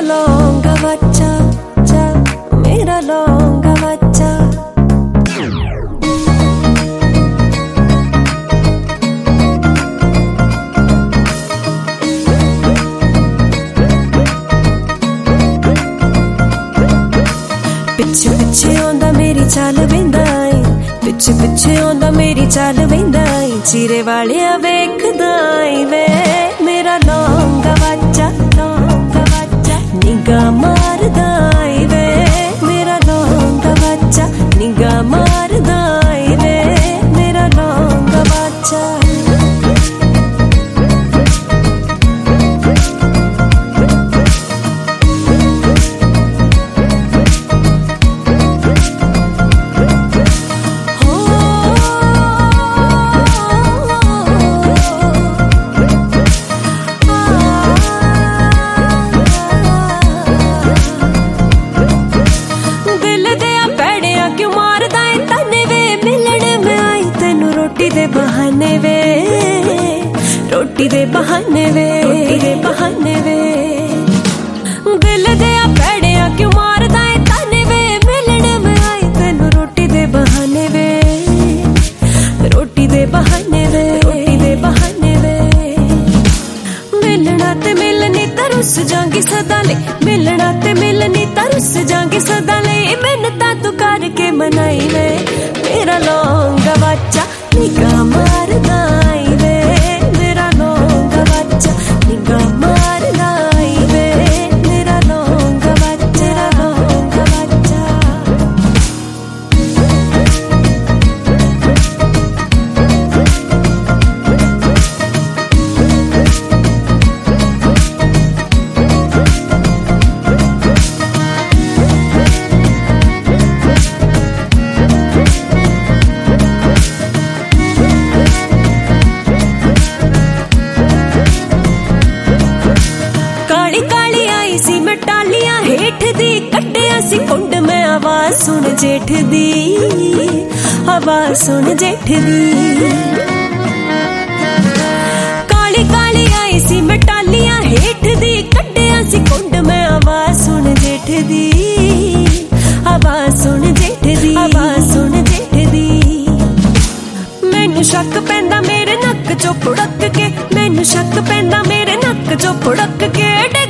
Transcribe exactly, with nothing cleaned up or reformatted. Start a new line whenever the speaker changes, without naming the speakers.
लौंगा बच्चा चा, मेरा लौंगा बच्चा। पिछे पिछे आंदा मेरी चाल वेंदा आई, पिछे पिछे आंदा मेरी चाल वेंदा आई, चीरे वालिया वेखदा आई वे मेरा लौंगा बच्चा, लौंगा बच्चा। निगाह मारदा आई वे मेरा लौंगा बच्चा, निगाह मारदा आई वे मेरा लौंगा बच्चा। बहाने वे रोटी दे बहाने वे, रोटी दे बहाने वे। दिल दिया पैड़िया क्यों मारदा है ताने वे, मिलने में आई तेनू रोटी दे बहाने वे, रोटी दे बहाने वे, रोटी दे बहाने वे। मिलना ते मिलनी तरस जांगी सदा ले, मिलना ते मिलनी तरस जांगी सदा ले। मिन्नतां तू करके मनाई वे मेरा लौंगा बच्चा, निगाह मारदा आई वे मेरा लौंगा बच्चा, निगाह मारदा आई वे मेरा लौंगा बच्चा, लौंगा बच्चा। कुंड में आवाज सुन जेठ दी, आवाज सुन जेठ दी। काली काली आई सी मटालियां हेठ दी, कड्डिया सी कुंड में आवाज सुन जेठ दी, आवाज सुन जेठ दी, आवाज सुन जेठ दी। मैनू शक पैंदा मेरे नक चो पुड़क के, मैनू शक पैंदा मेरे नक चो पुड़क के।